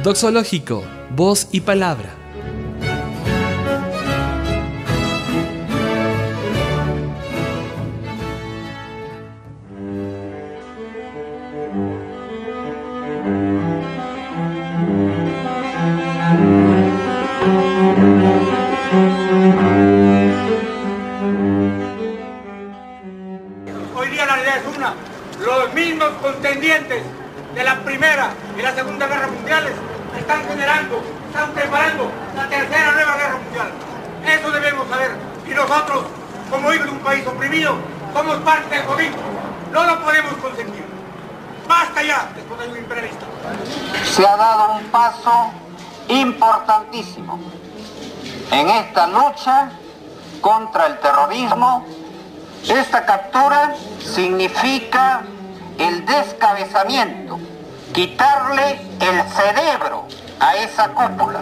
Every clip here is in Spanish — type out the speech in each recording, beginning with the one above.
Doxológico, voz y palabra. Hoy día la realidad es una. Los mismos contendientes de la Primera y la Segunda Guerra Mundiales están preparando la Tercera Nueva Guerra Mundial. Eso debemos saber. Y nosotros, como hijos de un país oprimido, somos parte del comienzo. No lo podemos consentir. ¡Basta ya! Después de un imperialista. Se ha dado un paso importantísimo en esta lucha contra el terrorismo. Esta captura significa el descabezamiento, quitarle el cerebro a esa cúpula.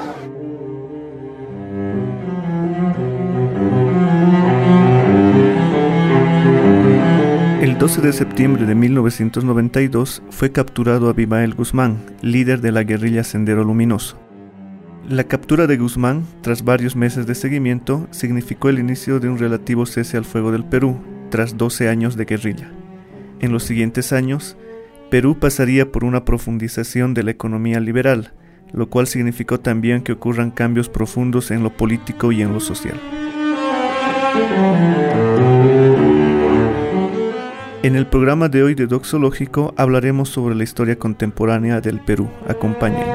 El 12 de septiembre de 1992 fue capturado Abimael Guzmán, líder de la guerrilla Sendero Luminoso. La captura de Guzmán, tras varios meses de seguimiento, significó el inicio de un relativo cese al fuego del Perú, tras 12 años de guerrilla. En los siguientes años, Perú pasaría por una profundización de la economía liberal, lo cual significó también que ocurran cambios profundos en lo político y en lo social. En el programa de hoy de Doxológico hablaremos sobre la historia contemporánea del Perú. Acompáñenos.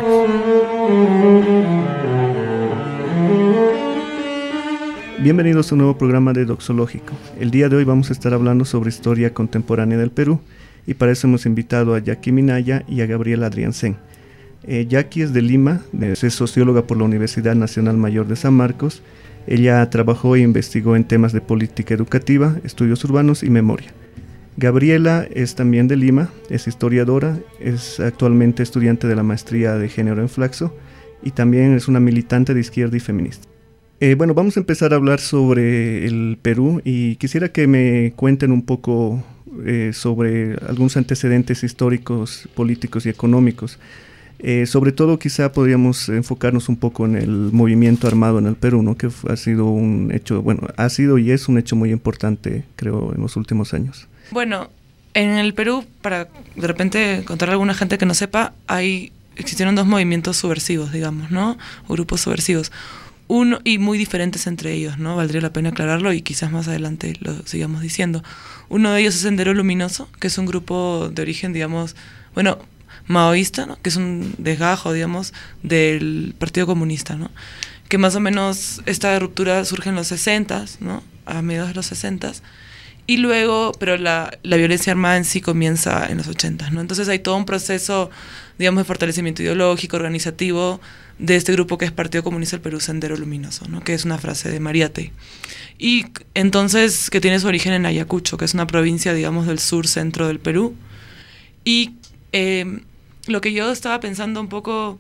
Bienvenidos a un nuevo programa de Doxológico. El día de hoy vamos a estar hablando sobre historia contemporánea del Perú y para eso hemos invitado a Jackie Minaya y a Gabriela Adriancén. Jackie es de Lima, es socióloga por la Universidad Nacional Mayor de San Marcos. Ella trabajó e investigó en temas de política educativa, estudios urbanos y memoria. Gabriela es también de Lima, es historiadora, es actualmente estudiante de la maestría de género en Flaxo y también es una militante de izquierda y feminista. Bueno, vamos a empezar a hablar sobre el Perú y quisiera que me cuenten un poco sobre algunos antecedentes históricos, políticos y económicos. Sobre todo quizá podríamos enfocarnos un poco en el movimiento armado en el Perú, ¿no? Que ha sido un hecho, ha sido y es un hecho muy importante, creo, en los últimos años. Bueno, en el Perú, para de repente contarle a alguna gente que no sepa, existieron dos movimientos subversivos, digamos, ¿no? O grupos subversivos. Uno, y muy diferentes entre ellos, ¿no? Valdría la pena aclararlo y quizás más adelante lo sigamos diciendo. Uno de ellos es Sendero Luminoso, que es un grupo de origen, digamos, maoísta, ¿no? Que es un desgajo, digamos, del Partido Comunista, ¿no? Que más o menos esta ruptura surge en los 60s, ¿no? A mediados de los 60s. Y luego, pero la violencia armada en sí comienza en los 80s, ¿no? Entonces hay todo un proceso, digamos, de fortalecimiento ideológico, organizativo, de este grupo que es Partido Comunista del Perú, Sendero Luminoso, ¿no? Que es una frase de Mariátegui. Y entonces, que tiene su origen en Ayacucho, que es una provincia, digamos, del sur-centro del Perú. Y lo que yo estaba pensando un poco,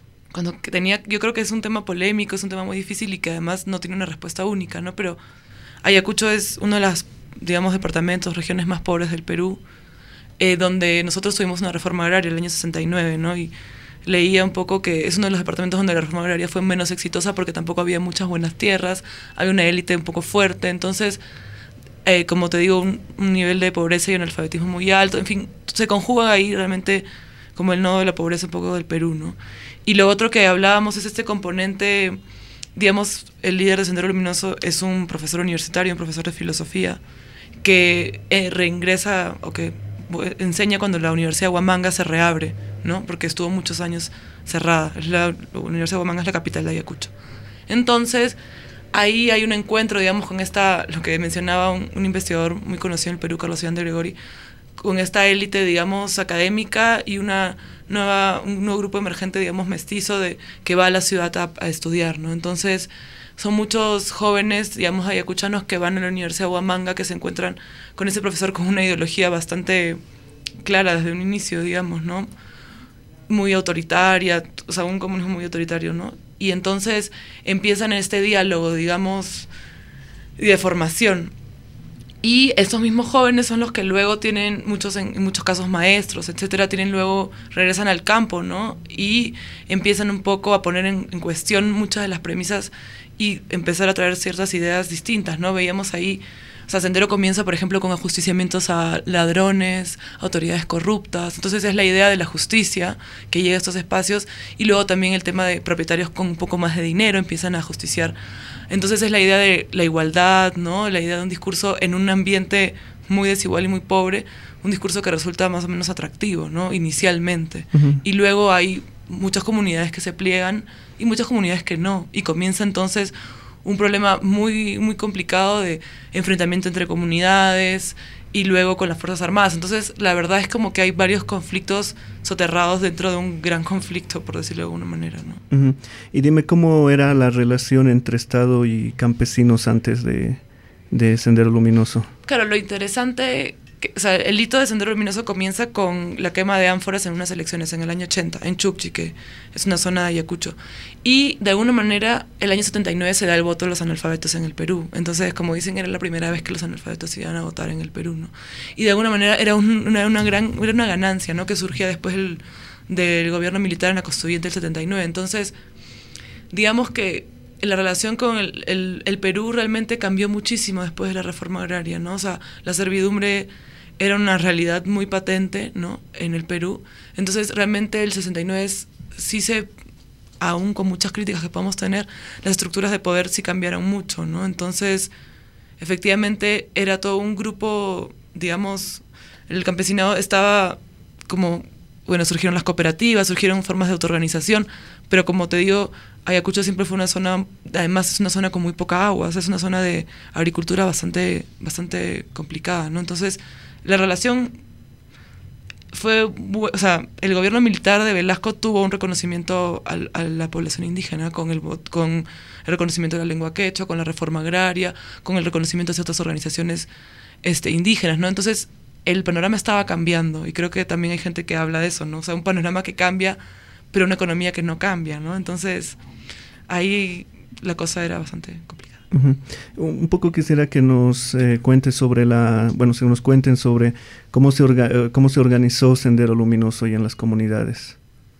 yo creo que es un tema polémico, es un tema muy difícil y que además no tiene una respuesta única, ¿no? Pero Ayacucho es uno de los, digamos, departamentos, regiones más pobres del Perú, donde nosotros tuvimos una reforma agraria en el año 69, ¿no? Y leía un poco que es uno de los departamentos donde la reforma agraria fue menos exitosa porque tampoco había muchas buenas tierras, había una élite un poco fuerte, entonces, como te digo, un nivel de pobreza y analfabetismo muy alto, en fin, se conjuga ahí realmente como el nodo de la pobreza un poco del Perú, ¿no? Y lo otro que hablábamos es este componente, digamos, el líder de Sendero Luminoso es un profesor universitario, un profesor de filosofía, que reingresa o que enseña cuando la Universidad de Huamanga se reabre, ¿no? Porque estuvo muchos años cerrada. La Universidad de Huamanga es la capital de Ayacucho. Entonces, ahí hay un encuentro, digamos, con lo que mencionaba un investigador muy conocido en el Perú, Carlos Iván de Gregori, con esta élite, digamos, académica y un nuevo grupo emergente, digamos, mestizo, que va a la ciudad a estudiar, ¿no? Entonces, son muchos jóvenes, digamos, ayacuchanos que van a la Universidad de Huamanga, que se encuentran con ese profesor con una ideología bastante clara desde un inicio, digamos, ¿no? Muy autoritaria, o sea, un comunismo muy autoritario, ¿no? Y entonces empiezan este diálogo, digamos, de formación. Y estos mismos jóvenes son los que luego tienen, en muchos casos maestros, etcétera, regresan al campo, ¿no? Y empiezan un poco a poner en cuestión muchas de las premisas y empezar a traer ciertas ideas distintas, ¿no? Veíamos ahí, o sea, Sendero comienza, por ejemplo, con ajusticiamientos a ladrones, autoridades corruptas. Entonces es la idea de la justicia que llega a estos espacios, y luego también el tema de propietarios con un poco más de dinero empiezan a justiciar. Entonces es la idea de la igualdad, ¿no? La idea de un discurso en un ambiente muy desigual y muy pobre, un discurso que resulta más o menos atractivo, ¿no? Inicialmente. Y luego hay muchas comunidades que se pliegan y muchas comunidades que no. Y comienza entonces un problema muy, muy complicado de enfrentamiento entre comunidades y luego con las Fuerzas Armadas. Entonces, la verdad es como que hay varios conflictos soterrados dentro de un gran conflicto, por decirlo de alguna manera, ¿no? Y dime, ¿cómo era la relación entre Estado y campesinos antes de Sendero Luminoso? Claro, lo interesante, o sea, el hito de Sendero Luminoso comienza con la quema de ánforas en unas elecciones en el año 80, en Chukchi, que es una zona de Ayacucho. Y de alguna manera, el año 79 se da el voto a los analfabetos en el Perú. Entonces, como dicen, era la primera vez que los analfabetos iban a votar en el Perú, ¿no? Y de alguna manera era una ganancia, ¿no? Que surgía después del gobierno militar en la Constituyente del 79. Entonces, digamos que la relación con el Perú realmente cambió muchísimo después de la reforma agraria, ¿no? O sea, la servidumbre era una realidad muy patente, ¿no? En el Perú. Entonces, realmente el 69 aún con muchas críticas que podemos tener, las estructuras de poder sí cambiaron mucho, ¿no? Entonces, efectivamente, era todo un grupo, digamos, el campesinado estaba como, bueno, surgieron las cooperativas, surgieron formas de autoorganización, pero como te digo, Ayacucho siempre fue una zona, además es una zona con muy poca agua, o sea, es una zona de agricultura bastante complicada, ¿no? Entonces, la relación fue, o sea, el gobierno militar de Velasco tuvo un reconocimiento a la población indígena con el reconocimiento de la lengua quechua, con la reforma agraria, con el reconocimiento de ciertas organizaciones indígenas, ¿no? Entonces, el panorama estaba cambiando, y creo que también hay gente que habla de eso, ¿no? O sea, un panorama que cambia, pero una economía que no cambia, ¿no? Entonces, ahí la cosa era bastante complicada. Un poco quisiera que nos cuentes sobre nos cuenten sobre cómo se organizó Sendero Luminoso y en las comunidades.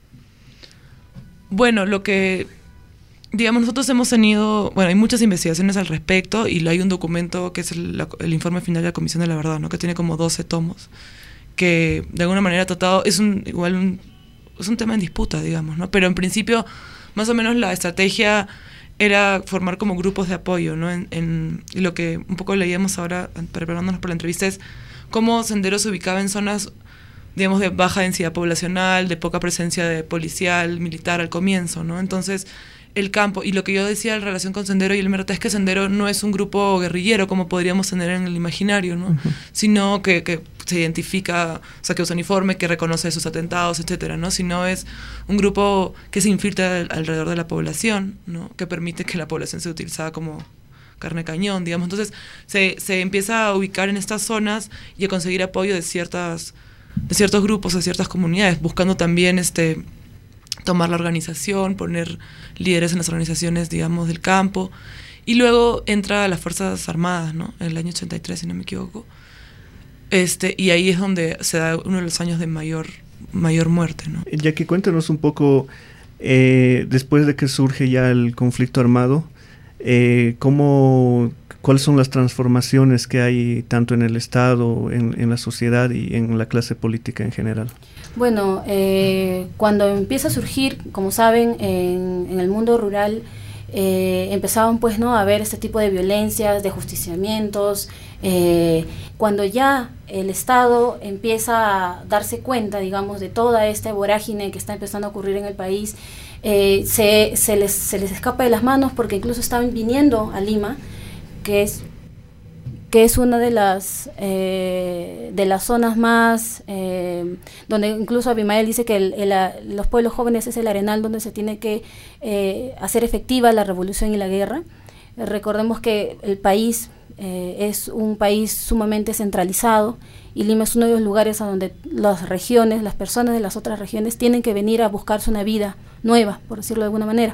Bueno, lo que, digamos, nosotros hemos tenido, hay muchas investigaciones al respecto, y hay un documento que es el informe final de la Comisión de la Verdad, ¿no? Que tiene como 12 tomos, que de alguna manera ha tratado, es un tema en disputa, digamos, ¿no? Pero en principio, más o menos la estrategia era formar como grupos de apoyo, ¿no? Y lo que un poco leíamos ahora, preparándonos para la entrevista, es cómo Sendero se ubicaba en zonas, digamos, de baja densidad poblacional, de poca presencia de policial, militar al comienzo, ¿no? Entonces, el campo, y lo que yo decía en relación con Sendero y el MRT es que Sendero no es un grupo guerrillero como podríamos tener en el imaginario, ¿no? Sino que se identifica, o sea, que usa uniforme, que reconoce sus atentados, etcétera, ¿no? Sino es un grupo que se infiltra alrededor de la población, ¿no? Que permite que la población sea utilizada como carne cañón, digamos. Entonces se empieza a ubicar en estas zonas y a conseguir apoyo de ciertos grupos, de ciertas comunidades, buscando también tomar la organización, poner líderes en las organizaciones, digamos, del campo. Y luego entra a las Fuerzas Armadas, ¿no? En el año 83, si no me equivoco. Y ahí es donde se da uno de los años de mayor muerte, ¿no? Jackie, cuéntanos un poco, después de que surge ya el conflicto armado, ¿cuáles son las transformaciones que hay tanto en el Estado, en la sociedad y en la clase política en general? Bueno, cuando empieza a surgir, como saben, en el mundo rural, empezaban pues no a haber este tipo de violencias, de ajusticiamientos. Cuando ya el Estado empieza a darse cuenta, digamos, de toda esta vorágine que está empezando a ocurrir en el país, se les escapa de las manos, porque incluso estaban viniendo a Lima, que es una de las zonas más donde incluso Abimael dice que los pueblos jóvenes es el arenal donde se tiene que hacer efectiva la revolución y la guerra. Recordemos que el país es un país sumamente centralizado, y Lima es uno de los lugares a donde las regiones, las personas de las otras regiones tienen que venir a buscarse una vida nueva, por decirlo de alguna manera.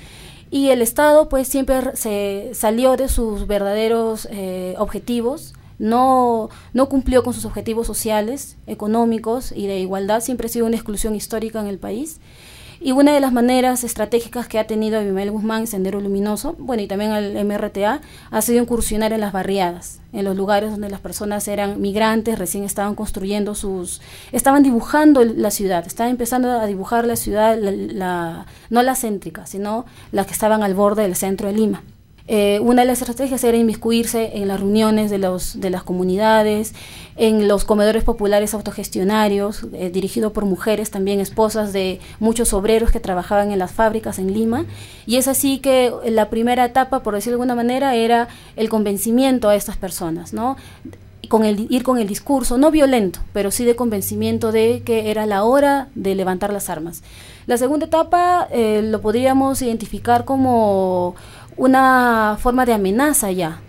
Y el Estado pues siempre se salió de sus verdaderos objetivos, no cumplió con sus objetivos sociales, económicos y de igualdad, siempre ha sido una exclusión histórica en el país. Y una de las maneras estratégicas que ha tenido Abimael Guzmán, Sendero Luminoso, bueno, y también el MRTA, ha sido incursionar en las barriadas, en los lugares donde las personas eran migrantes, recién estaban construyendo estaban dibujando la ciudad, estaban empezando a dibujar la ciudad, no la céntrica, sino las que estaban al borde del centro de Lima. Una de las estrategias era inmiscuirse en las reuniones de las comunidades, en los comedores populares autogestionarios, dirigidos por mujeres, también esposas de muchos obreros que trabajaban en las fábricas en Lima. Y es así que la primera etapa, por decirlo de alguna manera, era el convencimiento a estas personas, ¿no? Ir con el discurso, no violento, pero sí de convencimiento de que era la hora de levantar las armas. La segunda etapa lo podríamos identificar como una forma de amenaza ya,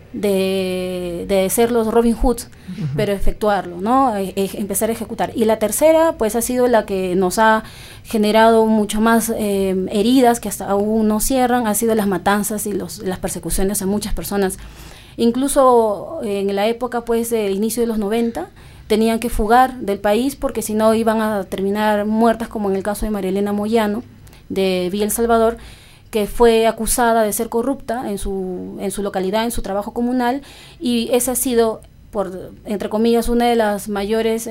de ser los Robin Hood, pero efectuarlo, ¿no? Empezar a ejecutar. Y la tercera, pues ha sido la que nos ha generado mucho más heridas, que hasta aún no cierran, ha sido las matanzas y las persecuciones a muchas personas. Incluso en la época, pues, del inicio de los 90, tenían que fugar del país porque si no iban a terminar muertas, como en el caso de María Elena Moyano, de Villa El Salvador, que fue acusada de ser corrupta en su localidad, en su trabajo comunal, y esa ha sido, entre comillas, una de las mayores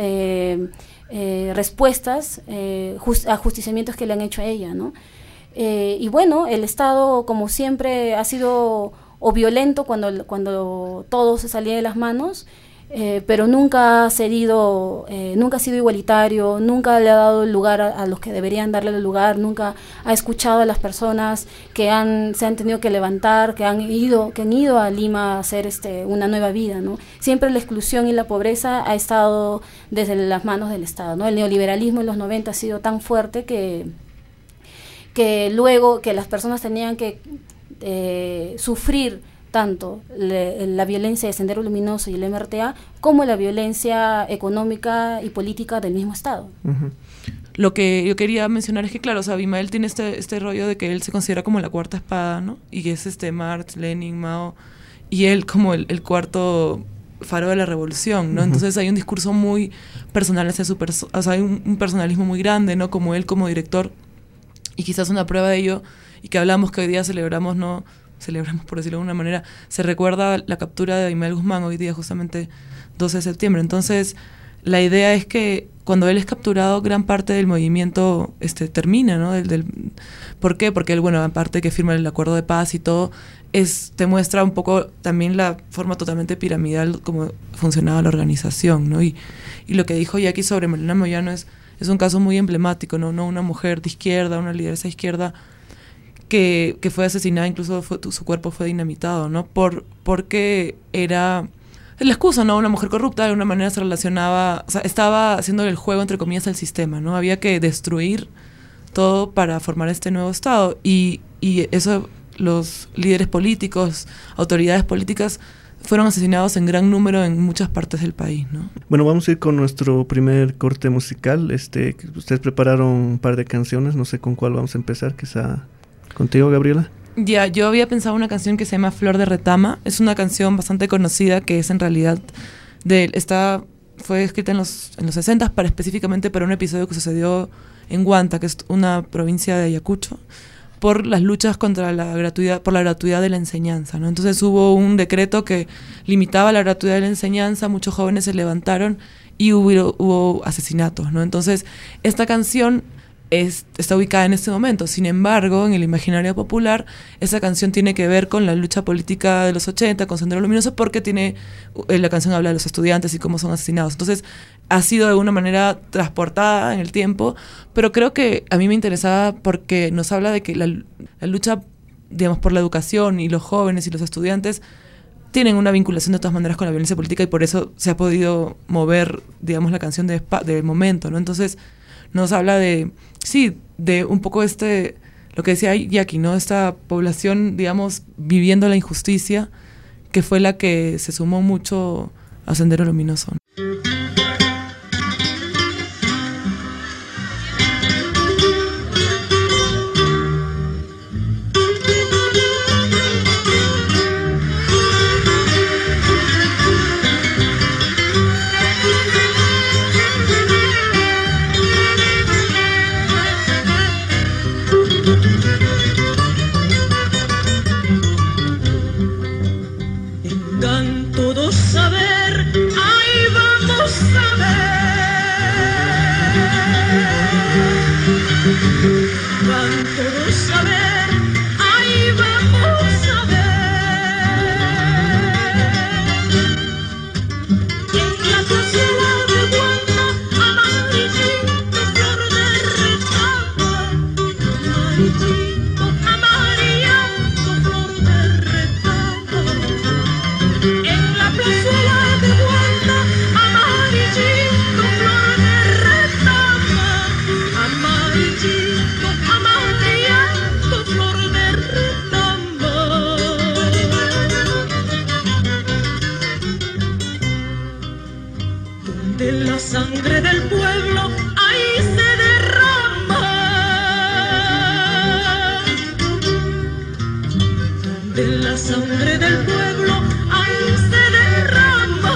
respuestas a justiciamientos que le han hecho a ella, ¿no? Y bueno, el Estado, como siempre, ha sido o violento cuando todo se salía de las manos, pero nunca ha cedido, nunca ha sido igualitario, nunca le ha dado el lugar a los que deberían darle el lugar, nunca ha escuchado a las personas que se han tenido que levantar, que han ido a Lima a hacer una nueva vida, ¿no? Siempre la exclusión y la pobreza ha estado desde las manos del Estado, ¿no? El neoliberalismo en los 90 ha sido tan fuerte que luego que las personas tenían que sufrir tanto la violencia de Sendero Luminoso y el MRTA como la violencia económica y política del mismo Estado. Uh-huh. Lo que yo quería mencionar es que, claro, o sea, Abimael tiene este rollo de que él se considera como la cuarta espada, ¿no? Y que es Marx, Lenin, Mao, y él como el cuarto faro de la revolución, ¿no? Uh-huh. Entonces hay un discurso muy personal hacia o sea, hay un personalismo muy grande, ¿no? Como él como director, y quizás una prueba de ello, y que hablamos que hoy día celebramos, por decirlo de alguna manera, se recuerda la captura de Abimael Guzmán hoy día, justamente 12 de septiembre. Entonces, la idea es que cuando él es capturado, gran parte del movimiento termina, ¿no? ¿Por qué? Porque él, bueno, aparte de que firma el acuerdo de paz y todo, te muestra un poco también la forma totalmente piramidal como funcionaba la organización, ¿no? Y lo que dijo Jackie sobre María Elena Moyano es un caso muy emblemático, ¿no? Una mujer de izquierda, una lideresa de izquierda, que fue asesinada, incluso su cuerpo fue dinamitado, ¿no? Porque era la excusa, ¿no? Una mujer corrupta de alguna manera se relacionaba, o sea, estaba haciendo el juego, entre comillas, al sistema, ¿no? Había que destruir todo para formar este nuevo Estado. Y eso, los líderes políticos, autoridades políticas, fueron asesinados en gran número en muchas partes del país, ¿no? Bueno, vamos a ir con nuestro primer corte musical. Ustedes prepararon un par de canciones, no sé con cuál vamos a empezar, quizá contigo, Gabriela. Ya, yo había pensado una canción que se llama Flor de Retama. Es una canción bastante conocida que es en realidad fue escrita en los 60 específicamente para un episodio que sucedió en Huanta, que es una provincia de Ayacucho, por las luchas contra por la gratuidad de la enseñanza, ¿no? Entonces hubo un decreto que limitaba la gratuidad de la enseñanza, muchos jóvenes se levantaron y hubo asesinatos, ¿no? Entonces esta canción está ubicada en este momento. Sin embargo, en el imaginario popular, esa canción tiene que ver con la lucha política de los 80, con Sendero Luminoso, porque la canción habla de los estudiantes y cómo son asesinados. Entonces, ha sido de alguna manera transportada en el tiempo, pero creo que a mí me interesaba porque nos habla de que la lucha, digamos, por la educación y los jóvenes y los estudiantes tienen una vinculación de todas maneras con la violencia política y por eso se ha podido mover, digamos, la canción de momento, ¿no? Entonces, nos habla de un poco lo que decía Jackie, ¿no? Esta población, digamos, viviendo la injusticia, que fue la que se sumó mucho a Sendero Luminoso. Van todos a ver, ahí vamos a ver. En la plazuela de Guanta, amarillito, flor de retama, amarillito, amarillito, flor de retama. En la plazuela de Guanta, amarillito, flor de retama, amarillito, amarillito, flor de retama. Donde la sangre del pueblo ahí se derrama, donde la sangre del pueblo ahí se derrama.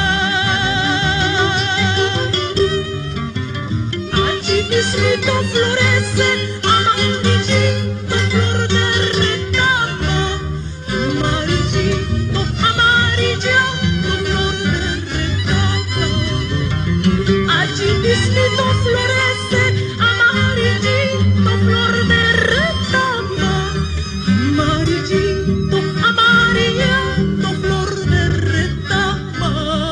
Allí mismito florece amarillito, flor de retama, amarillito, amarillito, flor de retama. Allí mismito florece amarillito, flor de retama, amarillito, amarillito, flor de retama.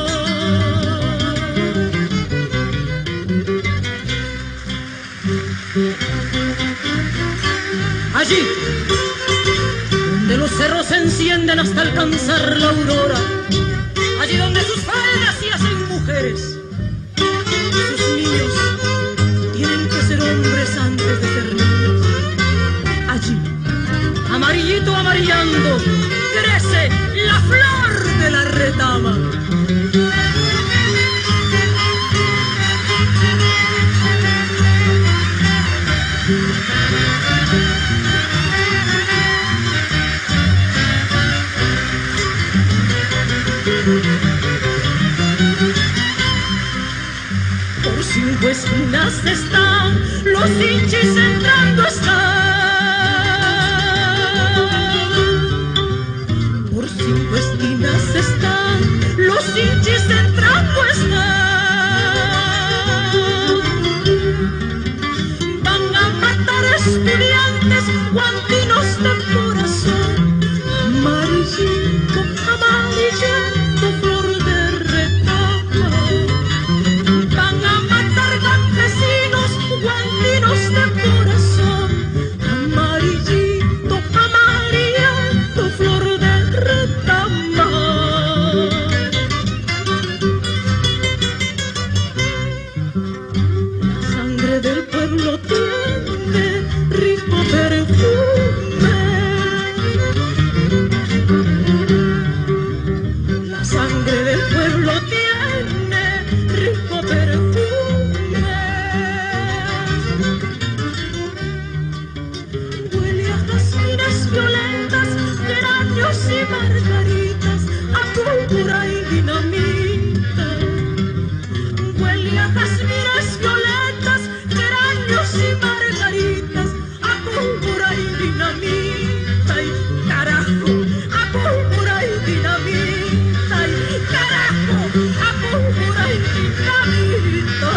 Allí, donde los cerros se encienden hasta alcanzar la aurora, allí donde sus faldas se hacen mujeres, sus niños tienen que ser hombres antes de ser niños. Allí, amarillito amarillando, crece la flor de la retama. Por 5 esquinas están los hinchis entrando están. Por 5 esquinas están los hinchis entrando están. Van a matar estudiantes guantinos de corazón. Amarillito, amarillito, flor de retama. Van a matar campesinos guantinos de corazón. Amarillito, amarillito, flor de retama. La sangre del pueblo tiene rico perfume. La sangre del pueblo tiene rico perfume. Huele a jazmines violetas, geranios y margaritas, a púrpura y dinamita. Huele a jazmines violetas, geranios y margaritas, a púrpura y dinamita. Y carajo, a púrpura y dinamita. Y carajo, a púrpura y dinamita.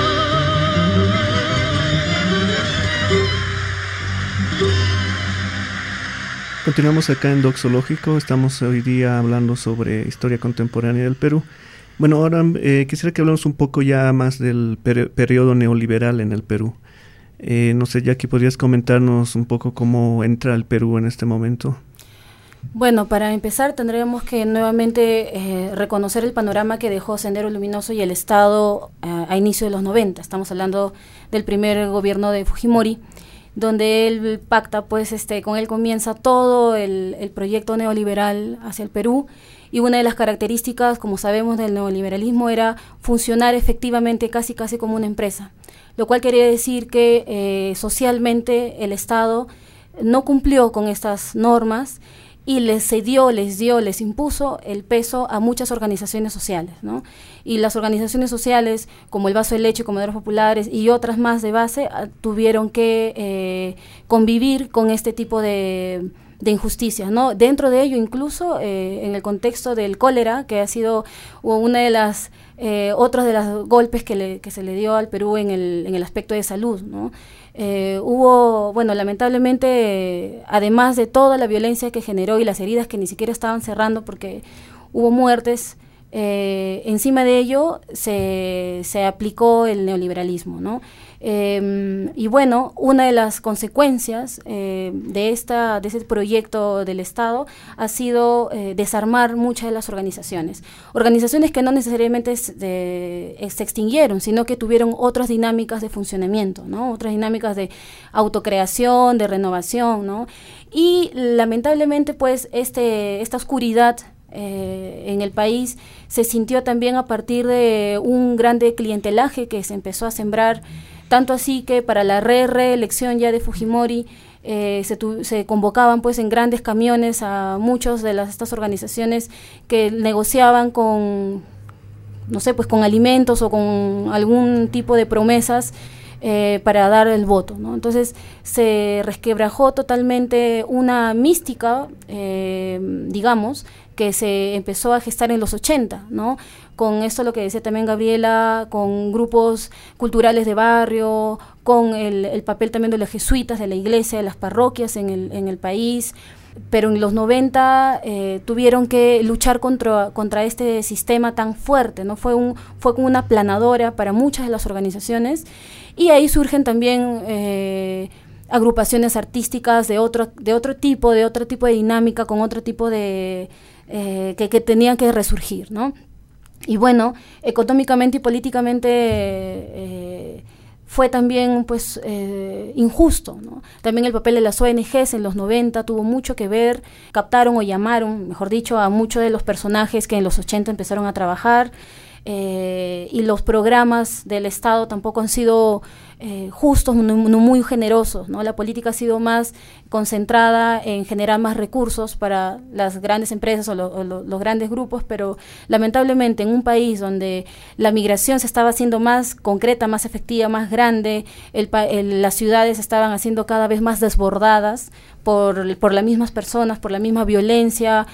Continuamos acá en Doxológico. Estamos hoy día hablando sobre historia contemporánea del Perú. Bueno, ahora quisiera que hablemos un poco ya más del periodo neoliberal en el Perú. No sé, Jackie, ¿podrías comentarnos un poco cómo entra el Perú en este momento? Bueno, para empezar tendríamos que nuevamente reconocer el panorama que dejó Sendero Luminoso y el Estado a inicio de los 90. Estamos hablando del primer gobierno de Fujimori, donde él pacta, pues con él comienza todo el proyecto neoliberal hacia el Perú. Y una de las características, como sabemos, del neoliberalismo era funcionar efectivamente casi como una empresa, lo cual quería decir que socialmente el Estado no cumplió con estas normas y les impuso el peso a muchas organizaciones sociales, ¿no? Y las organizaciones sociales, como el Vaso de Leche, Comedores Populares y otras más de base, tuvieron que convivir con este tipo de injusticias, ¿no? Dentro de ello, incluso en el contexto del cólera, que ha sido una de las otros de los golpes que se le dio al Perú en el aspecto de salud, ¿no? Hubo, bueno, lamentablemente, además de toda la violencia que generó y las heridas que ni siquiera estaban cerrando porque hubo muertes, encima de ello se aplicó el neoliberalismo, ¿no? Y bueno, una de las consecuencias de ese proyecto del Estado ha sido desarmar muchas de las organizaciones que no necesariamente se extinguieron, sino que tuvieron otras dinámicas de funcionamiento, ¿no? Otras dinámicas de autocreación, de renovación, ¿no? Y lamentablemente, pues, esta oscuridad en el país se sintió también a partir de un grande clientelaje que se empezó a sembrar, tanto así que para la reelección ya de Fujimori se convocaban pues en grandes camiones a muchos de estas organizaciones que negociaban con, no sé, pues con alimentos o con algún tipo de promesas para dar el voto, ¿no? Entonces se resquebrajó totalmente una mística, digamos, que se empezó a gestar en los 80, ¿no? Con esto lo que decía también Gabriela, con grupos culturales de barrio, con el papel también de los jesuitas, de la iglesia, de las parroquias en el país. Pero en los 90 tuvieron que luchar contra este sistema tan fuerte, ¿no? Fue como una aplanadora para muchas de las organizaciones, y ahí surgen también agrupaciones artísticas de otro tipo de dinámica, con otro tipo de que tenían que resurgir, ¿no? Y bueno, económicamente y políticamente fue también pues injusto, ¿no? También el papel de las ONGs en los 90 tuvo mucho que ver, captaron o llamaron, mejor dicho, a muchos de los personajes que en los 80 empezaron a trabajar, y los programas del Estado tampoco han sido justos, no muy generosos, ¿no? La política ha sido más concentrada en generar más recursos para las grandes empresas o los grandes grupos, pero lamentablemente en un país donde la migración se estaba haciendo más concreta, más efectiva, más grande, las ciudades estaban haciendo cada vez más desbordadas por las mismas personas, por la misma violencia,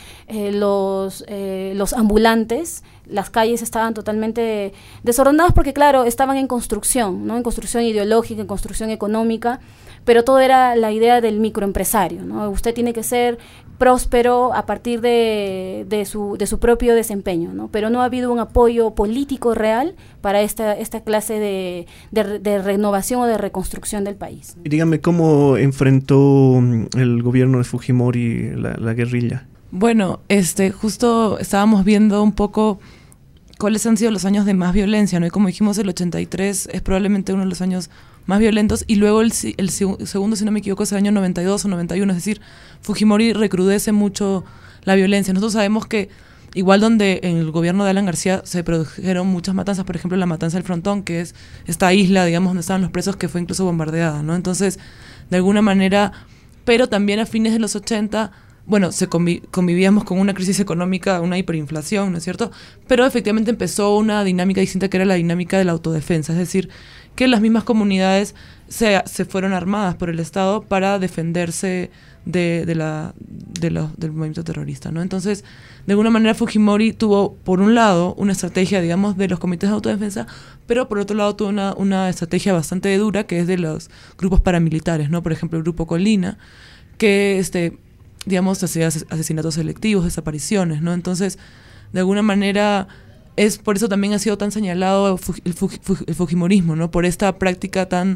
los ambulantes, las calles estaban totalmente desordenadas porque, claro, estaban en construcción, ¿no? En construcción ideológica, en construcción económica, pero todo era la idea del microempresario, ¿no? Usted tiene que ser próspero a partir de su propio desempeño, ¿no? Pero no ha habido un apoyo político real para esta clase de renovación o de reconstrucción del país. Y dígame, ¿cómo enfrentó el gobierno de Fujimori la guerrilla? Bueno, justo estábamos viendo un poco cuáles han sido los años de más violencia, ¿no? Y como dijimos, el 83 es probablemente uno de los años más violentos, y luego el segundo, si no me equivoco, es el año 92 o 91, es decir, Fujimori recrudece mucho la violencia. Nosotros sabemos que igual donde en el gobierno de Alan García se produjeron muchas matanzas, por ejemplo la matanza del Frontón, que es esta isla, digamos, donde estaban los presos, que fue incluso bombardeada, ¿no? Entonces, de alguna manera, pero también a fines de los 80, bueno, convivíamos con una crisis económica, una hiperinflación, ¿no es cierto? Pero efectivamente empezó una dinámica distinta, que era la dinámica de la autodefensa, es decir, que las mismas comunidades se fueron armadas por el Estado para defenderse del movimiento terrorista, ¿no? Entonces, de alguna manera Fujimori tuvo, por un lado, una estrategia, digamos, de los comités de autodefensa, pero por otro lado tuvo una estrategia bastante dura, que es de los grupos paramilitares, ¿no? Por ejemplo, el Grupo Colina, que digamos, hacía asesinatos selectivos, desapariciones, ¿no? Entonces, de alguna manera, es por eso también ha sido tan señalado el fujimorismo, ¿no? Por esta práctica tan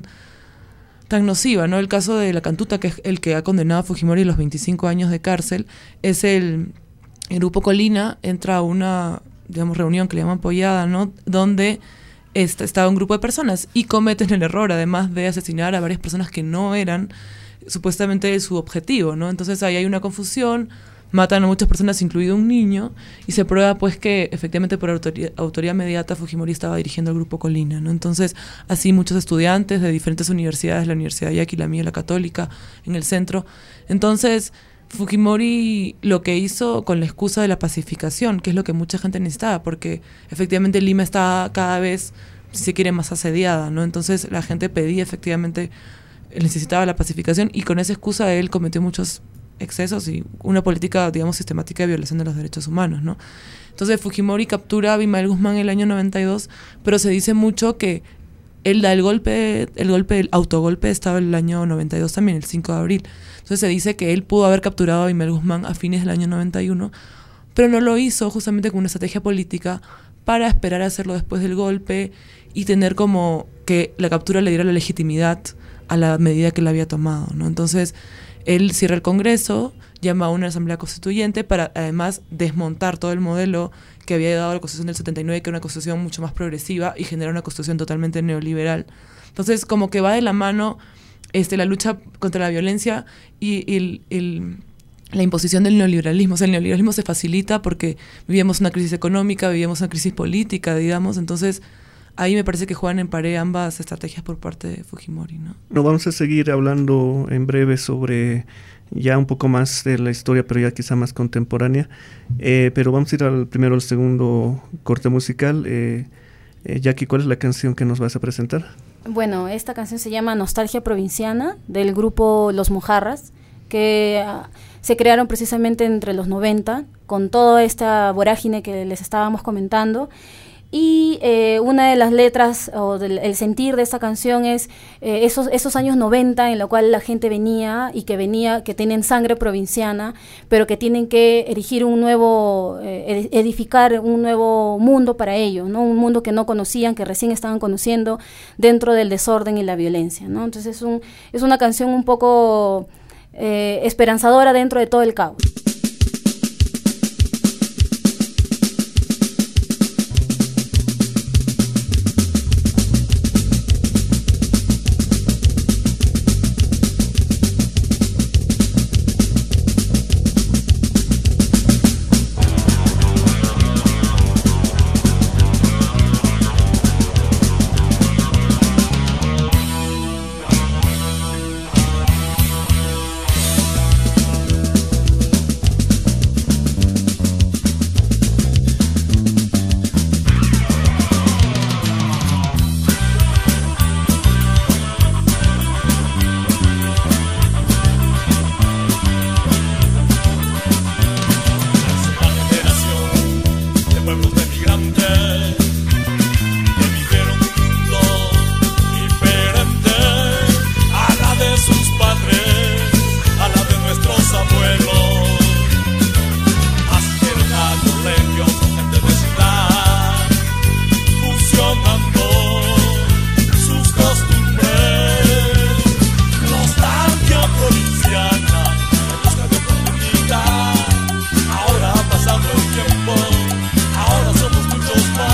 nociva, ¿no? El caso de la Cantuta, que es el que ha condenado a Fujimori a los 25 años de cárcel, es el Grupo Colina entra a una, digamos, reunión que le llaman pollada, ¿no? Donde estaba un grupo de personas y cometen el error, además de asesinar a varias personas que no eran supuestamente su objetivo, ¿no? Entonces ahí hay una confusión, matan a muchas personas, incluido un niño, y se prueba pues que efectivamente por autoría inmediata Fujimori estaba dirigiendo el Grupo Colina, ¿no? Entonces, así muchos estudiantes de diferentes universidades, la Universidad de Yaqui, la mía, la Católica, en el centro. Entonces, Fujimori lo que hizo con la excusa de la pacificación, que es lo que mucha gente necesitaba, porque efectivamente Lima está cada vez, si se quiere, más asediada, ¿no? Entonces la gente pedía efectivamente, necesitaba la pacificación, y con esa excusa él cometió muchos excesos y una política, digamos, sistemática de violación de los derechos humanos, ¿no? Entonces Fujimori captura a Abimael Guzmán en el año 92, pero se dice mucho que él da el autogolpe estaba en el año 92 también, el 5 de abril. Entonces se dice que él pudo haber capturado a Abimael Guzmán a fines del año 91, pero no lo hizo justamente con una estrategia política para esperar a hacerlo después del golpe y tener como que la captura le diera la legitimidad a la medida que él había tomado, ¿no? Entonces él cierra el Congreso, llama a una asamblea constituyente para además desmontar todo el modelo que había dado la Constitución del 79, que era una constitución mucho más progresiva, y generar una constitución totalmente neoliberal. Entonces como que va de la mano la lucha contra la violencia y la imposición del neoliberalismo. O sea, el neoliberalismo se facilita porque vivíamos una crisis económica, vivíamos una crisis política, digamos. Entonces ahí me parece que juegan en pared ambas estrategias por parte de Fujimori, ¿no? No, vamos a seguir hablando en breve sobre ya un poco más de la historia, pero ya quizá más contemporánea. Pero vamos a ir primero al segundo corte musical. Jackie, ¿cuál es la canción que nos vas a presentar? Bueno, esta canción se llama Nostalgia Provinciana, del grupo Los Mojarras, que se crearon precisamente entre los 90, con toda esta vorágine que les estábamos comentando. Y una de las letras o el sentir de esta canción es esos años 90 en la cual la gente venía, que tienen sangre provinciana, pero que tienen que erigir un nuevo, edificar un nuevo mundo para ellos, ¿no? Un mundo que no conocían, que recién estaban conociendo dentro del desorden y la violencia, ¿no? Entonces es una canción un poco esperanzadora dentro de todo el caos. Ahora ha pasado el tiempo, ahora somos muchos más.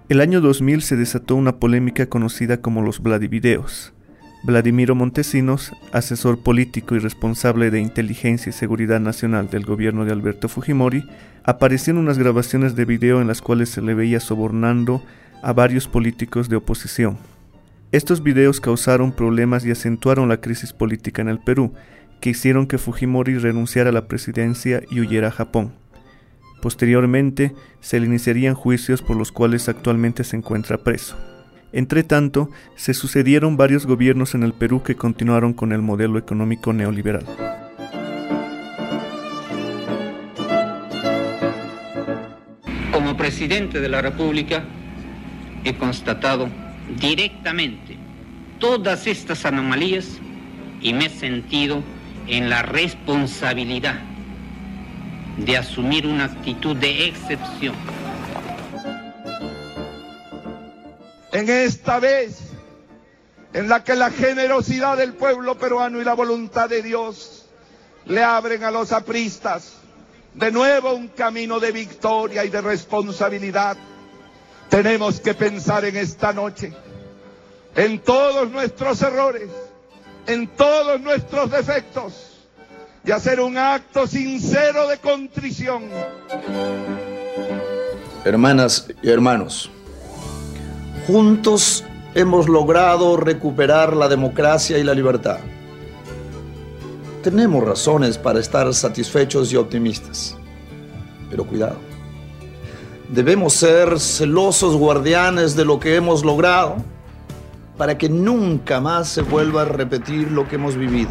El año 2000 se desató una polémica conocida como los Vladivideos. Vladimiro Montesinos, asesor político y responsable de inteligencia y seguridad nacional del gobierno de Alberto Fujimori, apareció en unas grabaciones de video en las cuales se le veía sobornando a varios políticos de oposición. Estos videos causaron problemas y acentuaron la crisis política en el Perú, que hicieron que Fujimori renunciara a la presidencia y huyera a Japón. Posteriormente, se le iniciarían juicios por los cuales actualmente se encuentra preso. Entre tanto, se sucedieron varios gobiernos en el Perú que continuaron con el modelo económico neoliberal. Como presidente de la República, he constatado directamente todas estas anomalías y me he sentido en la responsabilidad de asumir una actitud de excepción. En esta vez en la que la generosidad del pueblo peruano y la voluntad de Dios le abren a los apristas de nuevo un camino de victoria y de responsabilidad, tenemos que pensar en esta noche en todos nuestros errores, en todos nuestros defectos, y hacer un acto sincero de contrición. Hermanas y hermanos, juntos hemos logrado recuperar la democracia y la libertad. Tenemos razones para estar satisfechos y optimistas, pero cuidado. Debemos ser celosos guardianes de lo que hemos logrado para que nunca más se vuelva a repetir lo que hemos vivido.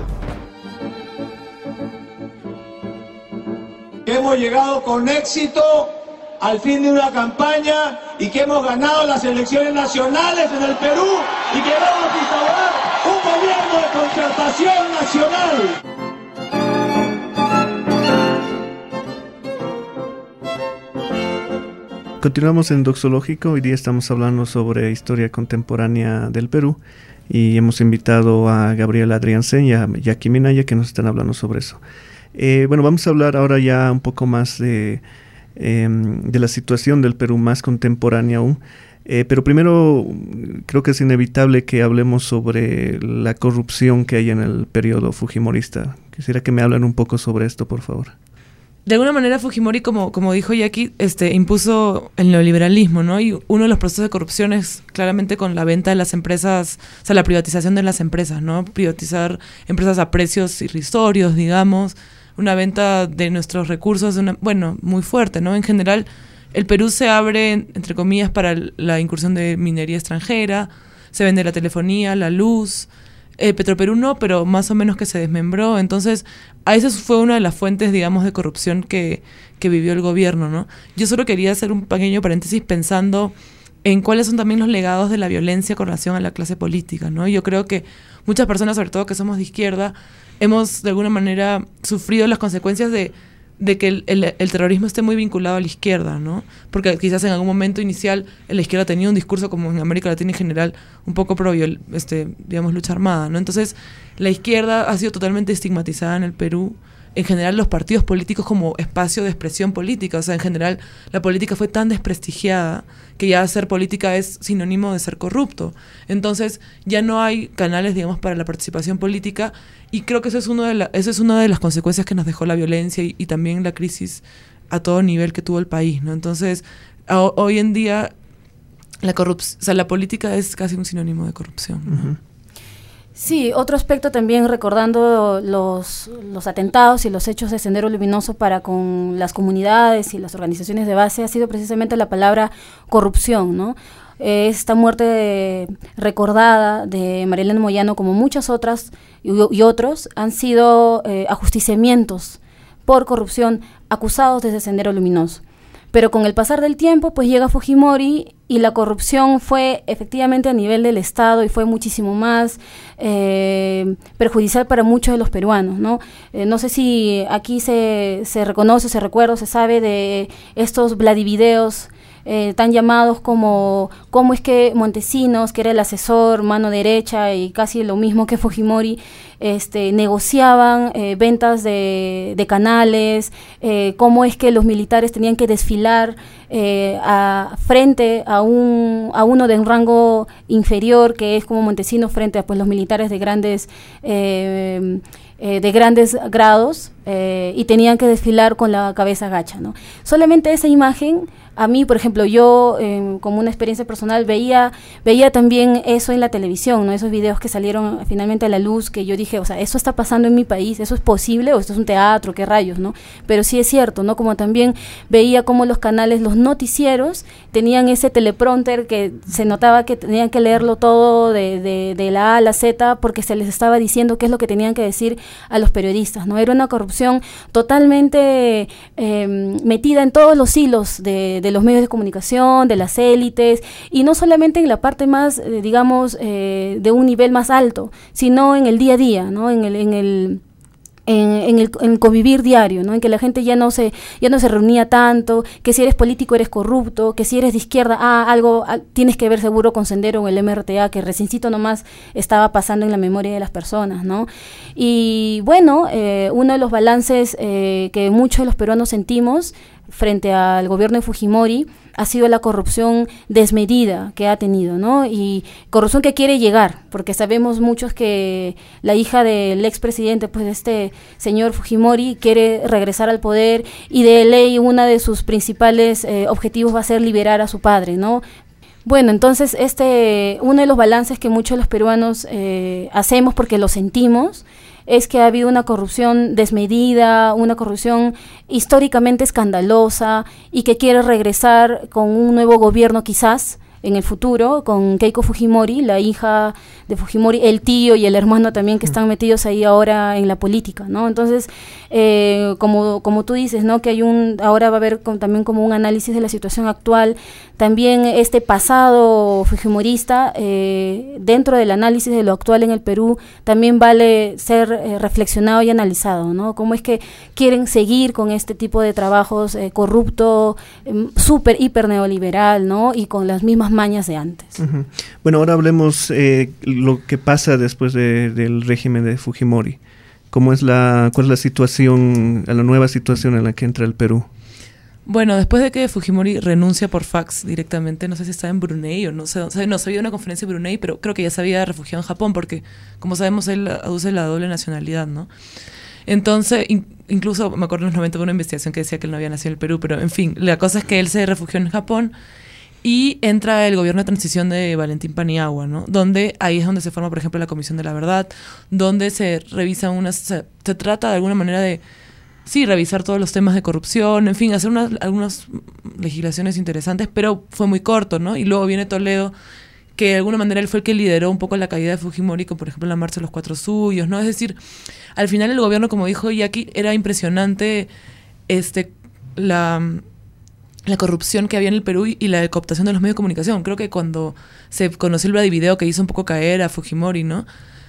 Hemos llegado con éxito al fin de una campaña y que hemos ganado las elecciones nacionales en el Perú y que vamos a instaurar un gobierno de concertación nacional. Continuamos en Doxológico. Hoy día estamos hablando sobre historia contemporánea del Perú y hemos invitado a Gabriela Adriansen y a Jackie Minaya, que nos están hablando sobre eso. Bueno, vamos a hablar ahora ya un poco más de la situación del Perú más contemporánea aún, pero primero creo que es inevitable que hablemos sobre la corrupción que hay en el periodo fujimorista. Quisiera que me hablen un poco sobre esto, por favor. De alguna manera Fujimori, como dijo Jackie, impuso el neoliberalismo, ¿no? Y uno de los procesos de corrupción es claramente con la venta de las empresas, o sea, la privatización de las empresas, ¿no? Privatizar empresas a precios irrisorios, digamos, una venta de nuestros recursos, muy fuerte, ¿no? En general, el Perú se abre, entre comillas, para la incursión de minería extranjera, se vende la telefonía, la luz. Petroperú no, pero más o menos que se desmembró. Entonces, esa fue una de las fuentes, digamos, de corrupción que vivió el gobierno, ¿no? Yo solo quería hacer un pequeño paréntesis pensando en cuáles son también los legados de la violencia con relación a la clase política, ¿no? Yo creo que muchas personas, sobre todo que somos de izquierda, hemos de alguna manera sufrido las consecuencias de que el terrorismo esté muy vinculado a la izquierda, ¿no? Porque quizás en algún momento inicial la izquierda tenía un discurso, como en América Latina en general, un poco pro digamos, lucha armada, ¿no? Entonces, la izquierda ha sido totalmente estigmatizada en el Perú. En general, los partidos políticos como espacio de expresión política. O sea, en general, la política fue tan desprestigiada que ya ser política es sinónimo de ser corrupto. Entonces, ya no hay canales, digamos, para la participación política, y creo que eso es una de las consecuencias que nos dejó la violencia y también la crisis a todo nivel que tuvo el país, ¿no? Entonces, hoy en día, la política es casi un sinónimo de corrupción, ¿no? Uh-huh. Sí, otro aspecto también, recordando los atentados y los hechos de Sendero Luminoso para con las comunidades y las organizaciones de base, ha sido precisamente la palabra corrupción, ¿no? Esta muerte recordada de Marilena Moyano, como muchas otras y otros, han sido ajusticiamientos por corrupción acusados desde Sendero Luminoso. Pero con el pasar del tiempo, pues llega Fujimori y la corrupción fue efectivamente a nivel del Estado y fue muchísimo más perjudicial para muchos de los peruanos, ¿no? No sé si aquí se reconoce, se recuerda, se sabe de estos Vladivideos tan llamados como cómo es que Montesinos, que era el asesor, mano derecha y casi lo mismo que Fujimori, negociaban ventas de canales, cómo es que los militares tenían que desfilar frente a uno de un rango inferior, que es como Montesinos, frente a pues los militares de grandes grados, y tenían que desfilar con la cabeza gacha, ¿no? Solamente esa imagen, a mí, por ejemplo, yo como una experiencia personal veía también eso en la televisión, ¿no? Esos videos que salieron finalmente a la luz, que yo dije, o sea, eso está pasando en mi país, ¿eso es posible o esto es un teatro? ¿Qué rayos, no? Pero sí es cierto, ¿no? Como también veía cómo los canales, los noticieros, tenían ese teleprompter que se notaba que tenían que leerlo todo de la A a la Z, porque se les estaba diciendo qué es lo que tenían que decir a los periodistas, ¿no? Era una corrupción totalmente metida en todos los hilos de los medios de comunicación, de las élites, y no solamente en la parte más, de un nivel más alto, sino en el día a día, ¿no? En el convivir diario, ¿no? En que la gente ya no se reunía tanto, que si eres político eres corrupto, que si eres de izquierda, tienes que ver seguro con Sendero o el MRTA, que reciencito nomás estaba pasando en la memoria de las personas, ¿no? Y bueno, uno de los balances que muchos de los peruanos sentimos frente al gobierno de Fujimori ha sido la corrupción desmedida que ha tenido, ¿no? Y corrupción que quiere llegar, porque sabemos muchos que la hija del expresidente, pues este señor Fujimori, quiere regresar al poder, y de ley uno de sus principales objetivos va a ser liberar a su padre, ¿no? Bueno, entonces uno de los balances que muchos de los peruanos hacemos, porque lo sentimos, es que ha habido una corrupción desmedida, una corrupción históricamente escandalosa, y que quiere regresar con un nuevo gobierno quizás en el futuro, con Keiko Fujimori, la hija de Fujimori, el tío y el hermano también, que están metidos ahí ahora en la política, ¿no? Entonces, como tú dices, ¿no? Que ahora va a haber también como un análisis de la situación actual, también este pasado fujimorista, dentro del análisis de lo actual en el Perú, también vale ser reflexionado y analizado, ¿no? Cómo es que quieren seguir con este tipo de trabajos corrupto, súper, hiper neoliberal, ¿no? Y con las mismas mañas de antes. Uh-huh. Bueno, ahora hablemos lo que pasa después del régimen de Fujimori. ¿Cuál es la situación, la nueva situación en la que entra el Perú? Bueno, después de que Fujimori renuncia por fax directamente, no sé si estaba en Brunei o no sé, no sabía una conferencia en Brunei, pero creo que ya se había refugiado en Japón, porque como sabemos él aduce la doble nacionalidad, ¿no? Entonces, incluso me acuerdo en los 90 hubo una investigación que decía que él no había nacido en el Perú, pero en fin, la cosa es que él se refugió en Japón y entra el gobierno de transición de Valentín Paniagua, ¿no? Donde ahí es donde se forma, por ejemplo, la Comisión de la Verdad, donde se revisa se trata de alguna manera de, sí, revisar todos los temas de corrupción, en fin, hacer algunas legislaciones interesantes, pero fue muy corto, ¿no? Y luego viene Toledo, que de alguna manera él fue el que lideró un poco la caída de Fujimori, con, por ejemplo, la marcha de los 4 suyos, ¿no? Es decir, al final el gobierno, como dijo Jackie, era impresionante la corrupción que había en el Perú y la cooptación de los medios de comunicación. Creo que cuando se conoció el Bradivideo, que hizo un poco caer a Fujimori, ¿no?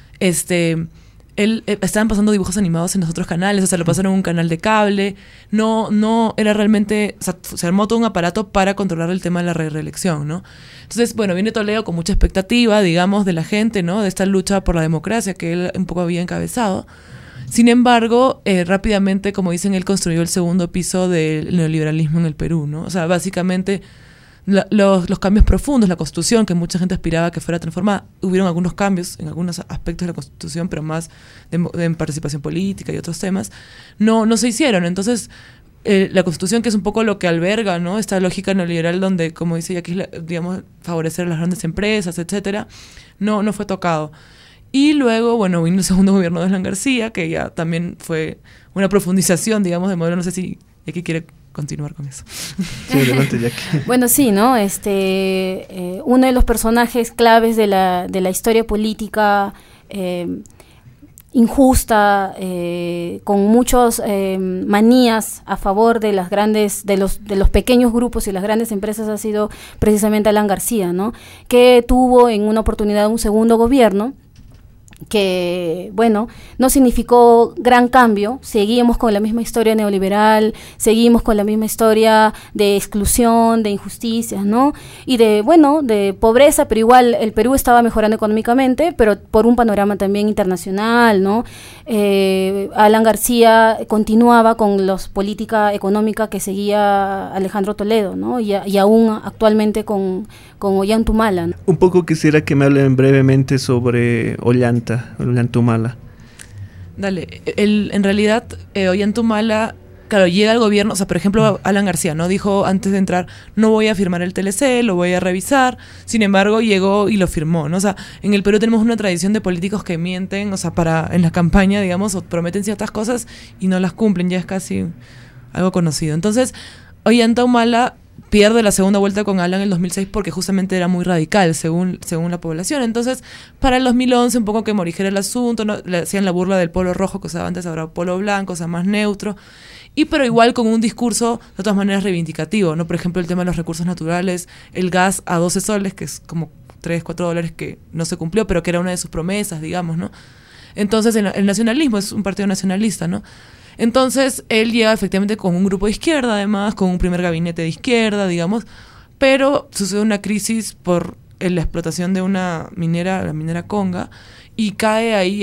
Estaban pasando dibujos animados en los otros canales, o sea, lo pasaron en un canal de cable, no era realmente, o sea, se armó todo un aparato para controlar el tema de la reelección, ¿no? Entonces, bueno, viene Toledo con mucha expectativa, digamos, de la gente, ¿no? De esta lucha por la democracia que él un poco había encabezado. Sin embargo, rápidamente, como dicen, él construyó el segundo piso del neoliberalismo en el Perú, ¿no? O sea, básicamente los cambios profundos, la Constitución, que mucha gente aspiraba que fuera transformada, hubieron algunos cambios en algunos aspectos de la Constitución, pero más de participación política y otros temas, no se hicieron. Entonces, la Constitución, que es un poco lo que alberga, ¿no? Esta lógica neoliberal donde, como dice aquí, digamos, favorecer a las grandes empresas, etcétera, no fue tocado. Y luego, bueno, vino el segundo gobierno de Alan García, que ya también fue una profundización, digamos, de modelo. No sé si Jackie quiere continuar con eso. Sí, adelante, Jackie. Bueno, sí, ¿no? Uno de los personajes claves de la historia política injusta, con muchas manías a favor de las grandes, de los pequeños grupos y las grandes empresas, ha sido precisamente Alan García, ¿no? Que tuvo en una oportunidad un segundo gobierno, que, bueno, no significó gran cambio. Seguimos con la misma historia neoliberal, seguimos con la misma historia de exclusión, de injusticias, ¿no? Y de, bueno, de pobreza, pero igual el Perú estaba mejorando económicamente, pero por un panorama también internacional, ¿no? Alan García continuaba con la política económica que seguía Alejandro Toledo, ¿no? Y aún actualmente con Ollantumala, ¿no? Un poco quisiera que me hablen brevemente sobre Ollantumala. Dale, en realidad Ollantumala, claro, llega al gobierno, o sea, por ejemplo, Alan García, ¿no? Dijo antes de entrar, no voy a firmar el TLC, lo voy a revisar, sin embargo, llegó y lo firmó, ¿no? O sea, en el Perú tenemos una tradición de políticos que mienten, o sea, en la campaña, digamos, o prometen ciertas cosas y no las cumplen, ya es casi algo conocido. Entonces, Ollantumala pierde la segunda vuelta con Alan en el 2006 porque justamente era muy radical según la población. Entonces, para el 2011 un poco que morigera el asunto, ¿no? Le hacían la burla del polo rojo que usaba antes, ahora polo blanco, o sea, más neutro. Pero igual con un discurso de todas maneras reivindicativo, ¿no? Por ejemplo, el tema de los recursos naturales, el gas a 12 soles, que es como 3, 4 dólares que no se cumplió, pero que era una de sus promesas, digamos, ¿no? Entonces, el nacionalismo es un partido nacionalista, ¿no? Entonces, él llega efectivamente con un grupo de izquierda, además, con un primer gabinete de izquierda, digamos, pero sucede una crisis por la explotación de una minera, la minera Conga, y cae ahí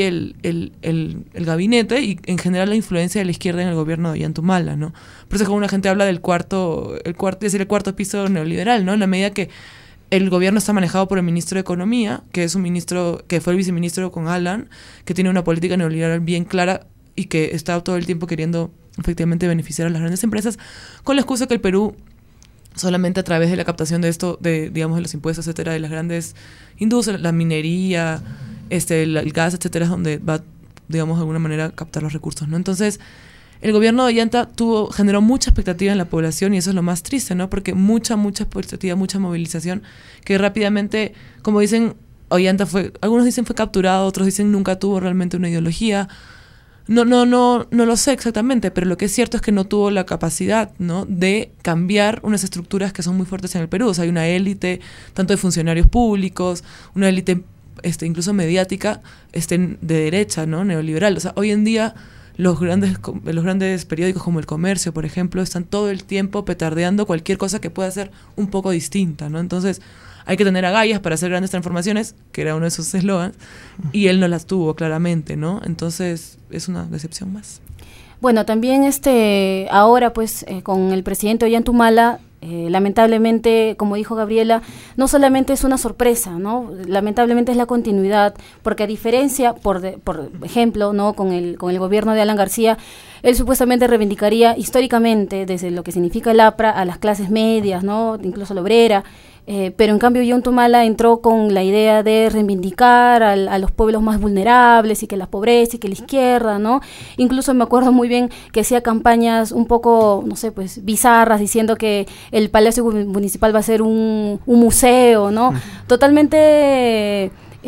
el gabinete y en general la influencia de la izquierda en el gobierno de Ollantumala, ¿no? Por eso como una gente habla del cuarto piso neoliberal, ¿no? En la medida que el gobierno está manejado por el ministro de Economía, que es un ministro, que fue el viceministro con Alan, que tiene una política neoliberal bien clara y que está todo el tiempo queriendo efectivamente beneficiar a las grandes empresas, con la excusa que el Perú solamente a través de la captación de esto, digamos, de los impuestos, etcétera, de las grandes industrias, la minería, el gas, etcétera, es donde va, digamos, de alguna manera captar los recursos, ¿no? Entonces, el gobierno de Ollanta generó mucha expectativa en la población y eso es lo más triste, ¿no? Porque mucha expectativa, mucha movilización, que rápidamente, como dicen, Ollanta algunos dicen fue capturado, otros dicen nunca tuvo realmente una ideología. No lo sé exactamente, pero lo que es cierto es que no tuvo la capacidad, ¿no?, de cambiar unas estructuras que son muy fuertes en el Perú. O sea, hay una élite, tanto de funcionarios públicos, una élite incluso mediática, de derecha, ¿no?, neoliberal. O sea, hoy en día los grandes periódicos como El Comercio, por ejemplo, están todo el tiempo petardeando cualquier cosa que pueda ser un poco distinta, ¿no? Entonces, hay que tener agallas para hacer grandes transformaciones, que era uno de sus eslogans, y él no las tuvo claramente, ¿no? Entonces, es una decepción más. Bueno, también ahora pues con el presidente Ollantumala, lamentablemente, como dijo Gabriela, no solamente es una sorpresa, ¿no? Lamentablemente es la continuidad, porque a diferencia, por ejemplo, ¿no?, con el gobierno de Alan García, él supuestamente reivindicaría históricamente desde lo que significa el APRA a las clases medias, ¿no?, incluso la obrera. Pero en cambio Ollantumala entró con la idea de reivindicar a los pueblos más vulnerables y que la pobreza y que la izquierda, ¿no? Incluso me acuerdo muy bien que hacía campañas un poco, no sé, pues bizarras, diciendo que el Palacio Municipal va a ser un museo, ¿no? Totalmente...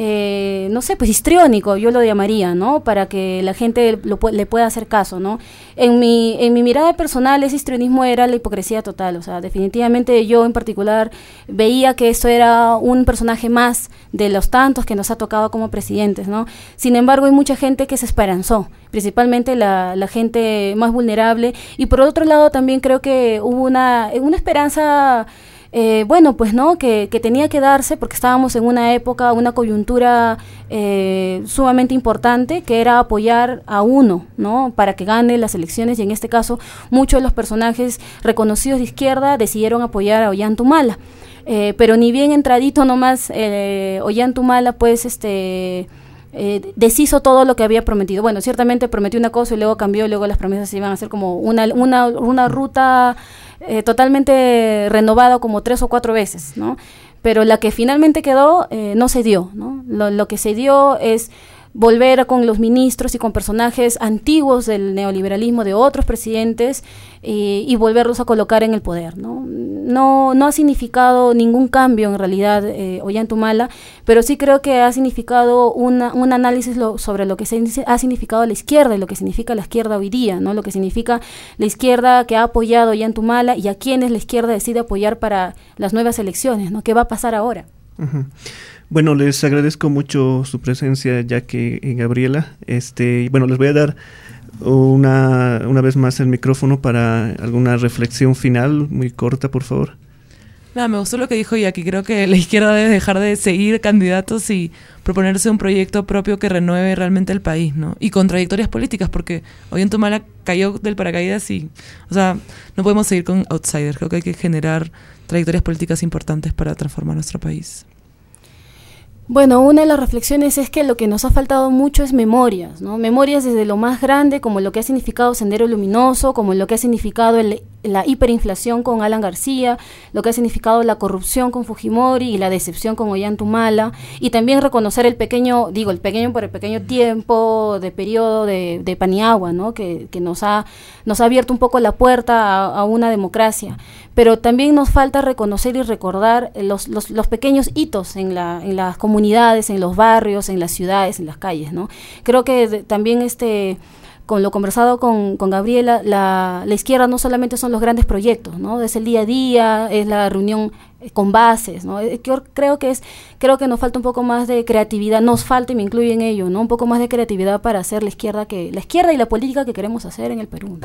no sé, pues histriónico, yo lo llamaría, ¿no? Para que la gente le pueda hacer caso, ¿no? En mi mirada personal, ese histrionismo era la hipocresía total, o sea, definitivamente yo en particular veía que esto era un personaje más de los tantos que nos ha tocado como presidentes, ¿no? Sin embargo, hay mucha gente que se esperanzó, principalmente la gente más vulnerable, y por otro lado también creo que hubo una esperanza... bueno, pues no, que tenía que darse porque estábamos en una época, una coyuntura sumamente importante, que era apoyar a uno, ¿no?, para que gane las elecciones, y en este caso muchos de los personajes reconocidos de izquierda decidieron apoyar a Ollantumala, pero ni bien entradito nomás Ollantumala pues deshizo todo lo que había prometido. Bueno, ciertamente prometió una cosa y luego cambió, luego las promesas se iban a hacer como una ruta totalmente renovada como 3 o 4 veces, ¿no? Pero la que finalmente quedó no se dio, ¿no? Lo que se dio es volver con los ministros y con personajes antiguos del neoliberalismo de otros presidentes y volverlos a colocar en el poder, ¿no? No ha significado ningún cambio en realidad Ollantumala, pero sí creo que ha significado un análisis sobre lo que ha significado la izquierda y lo que significa la izquierda hoy día, ¿no? Lo que significa la izquierda que ha apoyado Ollantumala y a quienes la izquierda decide apoyar para las nuevas elecciones, ¿no? ¿Qué va a pasar ahora? Uh-huh. Bueno, les agradezco mucho su presencia, Jackie y Gabriela. Bueno, les voy a dar una vez más el micrófono para alguna reflexión final, muy corta, por favor. Nada, me gustó lo que dijo Jackie. Creo que la izquierda debe dejar de seguir candidatos y proponerse un proyecto propio que renueve realmente el país, ¿no? Y con trayectorias políticas, porque Ollanta cayó del paracaídas y, o sea, no podemos seguir con outsiders. Creo que hay que generar trayectorias políticas importantes para transformar nuestro país. Bueno, una de las reflexiones es que lo que nos ha faltado mucho es memorias, ¿no? Memorias desde lo más grande, como lo que ha significado Sendero Luminoso, como lo que ha significado la hiperinflación con Alan García, lo que ha significado la corrupción con Fujimori y la decepción con Ollanta, y también reconocer el pequeño tiempo de periodo de Paniagua, ¿no? que nos ha abierto un poco la puerta a una democracia. Pero también nos falta reconocer y recordar los pequeños hitos en las comunidades, en los barrios, en las ciudades, en las calles, ¿no? Creo que también con lo conversado con Gabriela, la izquierda no solamente son los grandes proyectos, ¿no? Es el día a día, es la reunión con bases, ¿no? Creo que nos falta un poco más de creatividad, nos falta, y me incluyo en ello, ¿no? Un poco más de creatividad para hacer la izquierda y la política que queremos hacer en el Perú.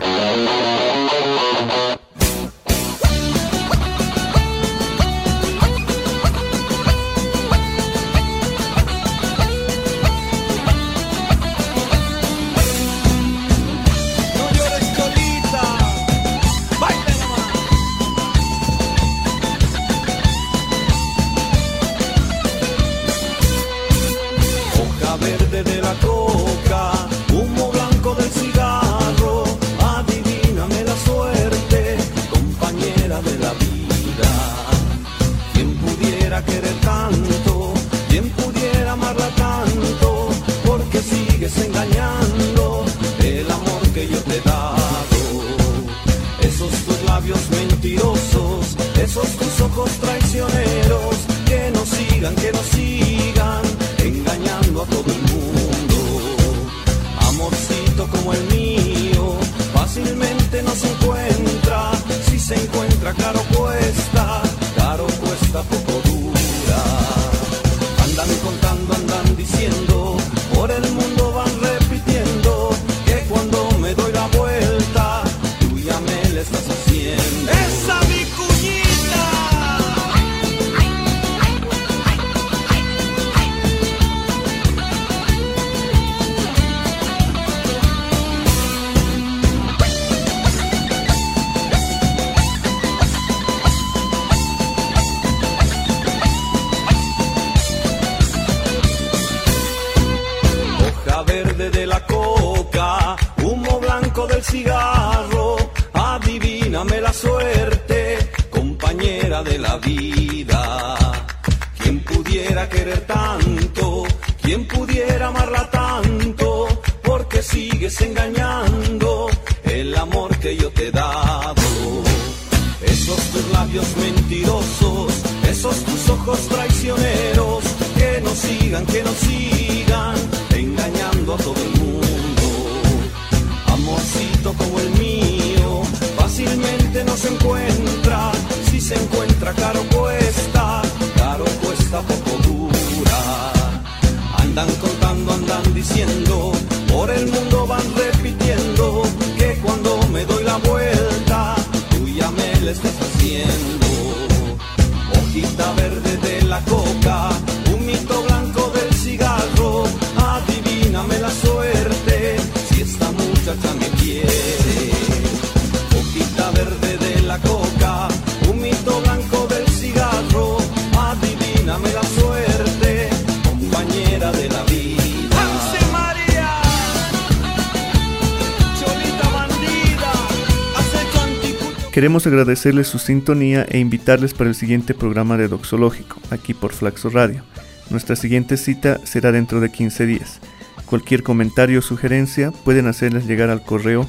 Queremos agradecerles su sintonía e invitarles para el siguiente programa de Doxológico, aquí por Flaxo Radio. Nuestra siguiente cita será dentro de 15 días. Cualquier comentario o sugerencia pueden hacerles llegar al correo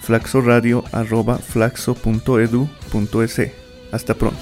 flaxoradio@flaxo.edu.es. Hasta pronto.